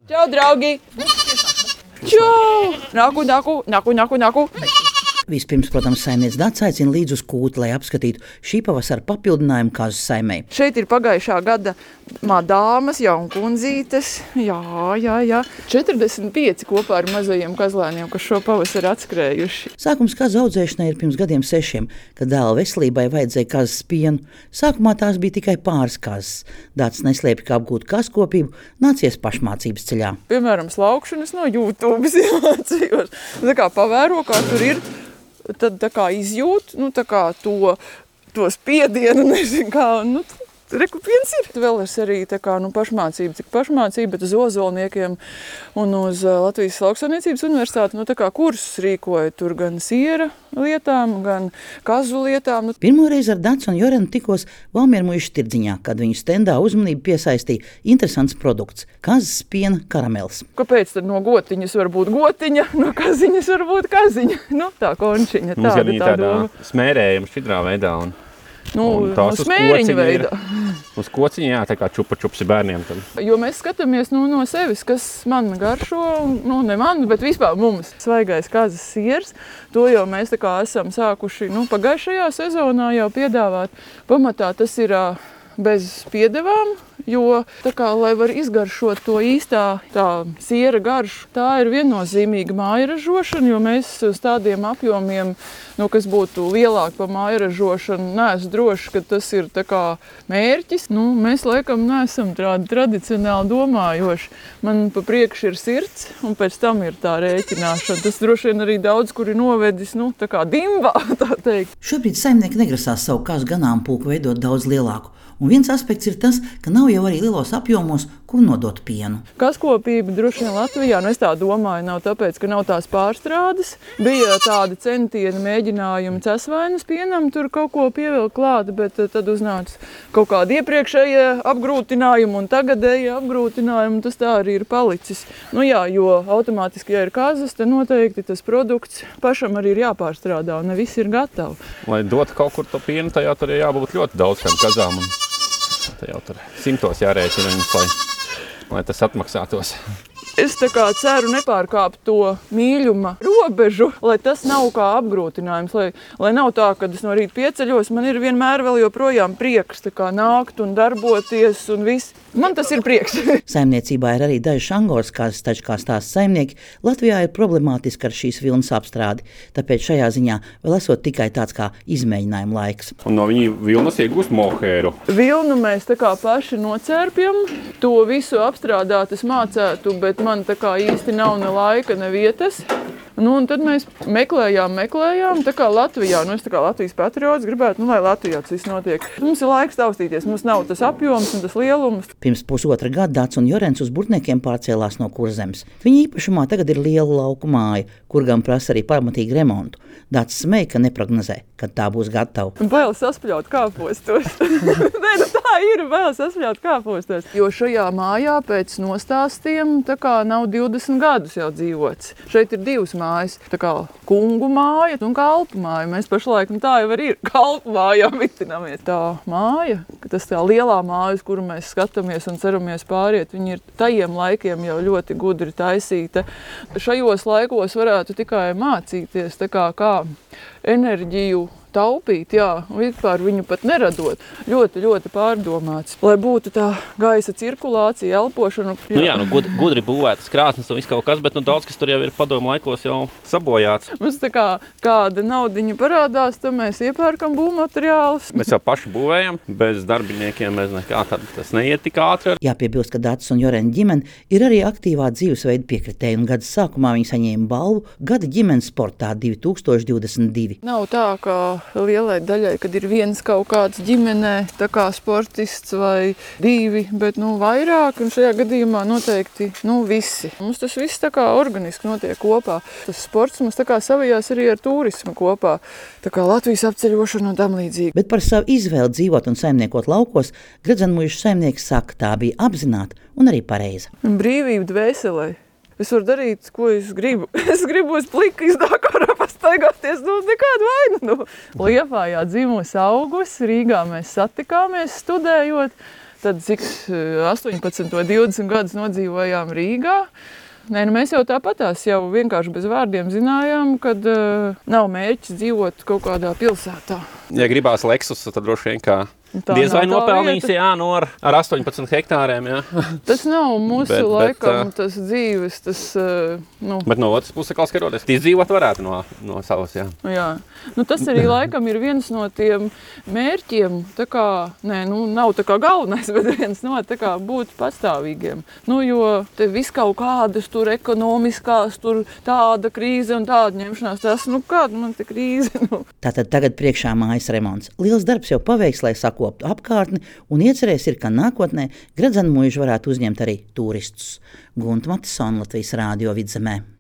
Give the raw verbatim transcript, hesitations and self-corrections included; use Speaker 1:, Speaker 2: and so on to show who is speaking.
Speaker 1: Čau, draugi! Čau! Nāku, nāku, nāku, nāku, nāku!
Speaker 2: Vispirms, protams, saimnieks Dats aicina līdz uz kūti, lai apskatītu šī pavasara papildinājumu kazu saimei.
Speaker 1: Šeit ir pagājušā gada madāmas, jaunkundzītes, jā, jā, jā. četrdesmit pieci kopā ar mazajiem kazlēniem, kas šo pavasaru atskrējuši.
Speaker 2: Sākums kazu audzēšanai ir pirms gadiem sešiem, kad dēla veselībai vajadzēja kazas pienu. Sākumā tās bija tikai pāris kazas. Dats neslēpj, ka apgūt kazkopību nācies pašmācības ceļā.
Speaker 1: Piemēram, slaukšanas no YouTube iemācījos. Tā kā pavēro, kā tur ir. Tad tā kā izjūt, nu tā kā to, to spiedienu, nezinu kā, nu, reku viens ir. Vēl es arī tā kā, nu, pašmācība, cik pašmācība, bet uz ozolniekiem un uz Latvijas lauksaimniecības universitāti, nu, tā kā kursus rīkoja tur gan siera lietām, gan kazu lietām. Nu.
Speaker 2: Pirmoreiz ar Dats un Jorenu tikos Valmiermuižas tirdziņā, kad viņu stendā uzmanību piesaistīja interesants produkts – kazas piena karamels.
Speaker 1: Kāpēc tad no gotiņas var būt gotiņa, no kaziņas var būt kaziņa? Nu, tā končiņa, tāda,
Speaker 3: tāda,
Speaker 1: tā
Speaker 3: tādā
Speaker 1: doma.
Speaker 3: Smērējuma šķidrā veidā. Un...
Speaker 1: Nu,
Speaker 3: no
Speaker 1: smēriņa veidā.
Speaker 3: Uz kociņa, jā, tā kā čupa čupsi bērniem. Tad.
Speaker 1: Jo mēs skatāmies nu, no sevis, kas man garšo, nu ne man, bet vispār mums. Svaigais kazas siers, to jau mēs tā kā esam sākuši nu, pagājušajā sezonā jau piedāvāt. Pamatā tas ir bez piedevām, jo tā kā, lai var izgaršot to īstā tā siera garšu, tā ir viennozīmīga mājražošana, jo mēs uz tādiem apjomiem, nu, kas būtu lielāk par mājražošanu, neesmu droši, ka tas ir tā kā mērķis. Nu, mēs laikam neesam tādi tradicionāli domājoši. Man pa priekšu ir sirds, un pēc tam ir tā rēķināšana. Tas droši vien arī daudz, kur ir novedis, nu, tā kā dimbā, tā teikt.
Speaker 2: Šobrīd saimnieki negrasās savu kazu ganāmpulku veidot daudz lielāku. Un viens aspekts ir tas, ka nav jau arī lielos apjomos, kur nodot pienu.
Speaker 1: Kazkopība droši vien Latvijā, nu es tā domāju, nav tāpēc, ka nav tās pārstrādes. Bija tādi centieni, mēģinājumi cesvainas pienam, tur kaut ko pievilkt klāt, bet tad uznāca kaut kādi iepriekšējie apgrūtinājumi un tagadējie apgrūtinājumi, tas tā arī ir palicis. Nu jā, jo automātiski, ja ir kazas, tad noteikti tas produkts pašam arī ir jāpārstrādā un ne viss ir gatavi.
Speaker 3: Lai dotu kaut kur to pienu, tajā tur ir jābūt ļoti daudz tiem kazām. Un... Tā jau tur simtos jārēķina viņus, lai, lai tas atmaksātos.
Speaker 1: Es tā kā ceru nepārkāpt to mīļuma robežu, lai tas nav kā apgrūtinājums, lai, lai nav tā, kad es no rīta pieceļos, man ir vienmēr vēl joprojām prieks tā kā nākt un darboties un viss. Man tas ir prieks.
Speaker 2: Saimniecībā ir arī daži angoras kazas, taču kā stāsta saimnieki, Latvijā ir problemātiski ar šīs vilnas apstrādi, tāpēc šajā ziņā vēl esot tikai tāds kā izmēģinājuma laiks.
Speaker 3: Un no viņa vilnas iegūst mohēru.
Speaker 1: Vilnu mēs tā kā paši nocērpjam, to visu apstrādāt es mācētu, bet man tā kā īsti nav ne laika, ne vietas. Nu, un tad mēs meklējām, meklējām, tā kā Latvijā, nu es tā kā Latvijas patriots gribētu, nu lai Latvijā tas viss notiek. Mums ir laiks taustīties, mums nav tas apjoms un tas lielums.
Speaker 2: Pirms pusotra gada Dats un Jorens uz Burtniekiem pārcēlās no Kurzemes. Viņa īpašumā tagad ir liela lauku māja, kur gan prasa arī pamatīgu remontu. Dats smēja, ka neprognozē, kad tā būs gatava.
Speaker 1: Bail saspļaut kāpostos. Nē, nu tā ir, bail saspļaut kāpostos. Jo šajā mājā pēc nostāstiem tā kā nav divdesmit gadus jau dzīvots. Šeit ir divas mājas, tā kā kungu māja un kalpu māja. Mēs pašlaik, nu tā jau arī ir, kalpu mājā mitinamies. Tā māja, tas tā lielā māja, uz kuru mēs skatāmies un ceramies pāriet, viņi ir tajiem laikiem jau ļoti gudri taisīta. Šajos laikos varētu tikai mācīties, tā kā, kā enerģiju taupīt, jā, vispār viņu pat neradot. Ļoti, ļoti pārdomāts. Lai būtu tā gaisa cirkulācija, elpošana.
Speaker 3: Jā. Nu jā, nu gudri, gudri būvētas krāsnes un viss kaut kas, bet nu daudz, kas tur jau ir padomu laikos jau sabojāts.
Speaker 1: Mums tā kā kāda naudiņa parādās, tad mēs iepērkam būvmateriālus.
Speaker 3: Mēs jau paši būvējam, bez darbiniekiem mēs nekā, tad tas neiet tik ātri.
Speaker 2: Jāpiebilst, ka Dats un Jorena ģimene ir arī aktīvā dzīvesveida piekritēja, un gada sākumā viņi saņēma balvu Gada ģimenes sportā divi tūkstoši divdesmit divi.
Speaker 1: Nav tā, ka lielai daļai, kad ir viens kaut kāds ģimenē, tā kā sportists vai divi, bet nu vairāk, un šajā gadījumā noteikti nu visi. Mums tas viss tā kā organiski notiek kopā. Tas sports mums tā kā savijās arī ar turismu kopā, tā kā Latvijas apceļošana un tam līdzīgi.
Speaker 2: Bet par savu izvēli dzīvot un saimniekot laukos, Gredzenmuižas saimnieks saka, tā bija apzināta un arī pareiza.
Speaker 1: Brīvība dvēselē. Es varu darīt, ko es gribu. Es gribu uz pliku iznāk ārā pastaigāties, nu nekādu vainu. Nu. Liepājā dzimusi augus, Rīgā mēs satikāmies studējot. tad cik astoņpadsmit vai divdesmit gadus nodzīvojām Rīgā. Nē, nu mēs jau tāpatās jau vienkārši bez vārdiem zinājām, kad uh, nav mērķis dzīvot kaut kādā pilsētā.
Speaker 3: Ja gribās Lexus, tad droši vien kā
Speaker 1: Tā
Speaker 3: diez vai
Speaker 1: nav tā
Speaker 3: nopelnīs,
Speaker 1: vieta.
Speaker 3: jā, no ar, ar astoņpadsmit hektāriem, jā.
Speaker 1: Tas nav mūsu
Speaker 3: Bet- bet,
Speaker 1: laikam,
Speaker 3: uh,
Speaker 1: tas dzīves, tas, uh, nu,
Speaker 3: Bet no otras puses, kā skaroties, izdzīvot varētu no, no savas, jā.
Speaker 1: jā. Nu, tas arī laikam ir viens no tiem mērķiem, tā kā, nē, nu, nav tā kā galvenais, bet viens no tā kā būt pastāvīgiem. Nu, jo te viss kaut kādas tur ekonomiskās, tur tāda krīze un tāda ņemšanās, tas, nu, kāda man te krīze, nu.
Speaker 2: Tātad tagad priekšā mājas remonts. Liels darbs jau paveikts, lai sakoptu apkārtni, un iecerēs ir, ka nākotnē Gredzenu muiža varētu uzņemt arī turistus. Gunta Matisona, Latvijas Rādio Vidzemē.